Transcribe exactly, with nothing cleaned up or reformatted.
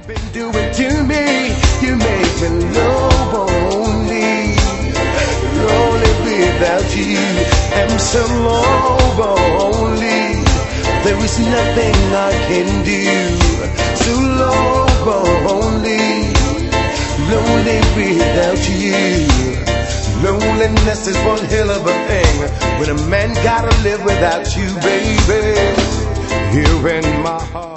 you've been doing to me. You make me lonely, lonely without you. I'm so lonely, there is nothing I can do. So lonely, lonely without you. Loneliness is one hell of a thing when a man gotta live without you, baby. Here in my heart.